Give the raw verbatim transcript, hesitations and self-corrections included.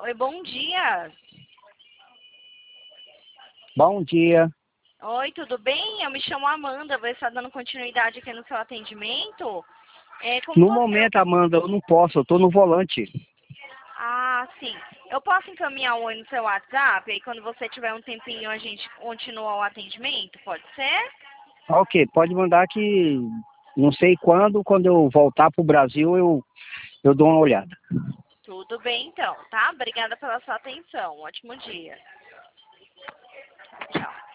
Oi, bom dia. Bom dia. Oi, tudo bem? Eu me chamo Amanda, vou estar dando continuidade aqui no seu atendimento. É, como No você... momento, Amanda, eu não posso, eu tô no volante. Ah, sim. Eu posso encaminhar um oi no seu WhatsApp, aí quando você tiver um tempinho a gente continua o atendimento, pode ser? Ok, pode mandar que não sei quando, quando eu voltar pro Brasil, eu, eu dou uma olhada. Tudo bem então, tá? Obrigada pela sua atenção. Um ótimo dia. Tchau.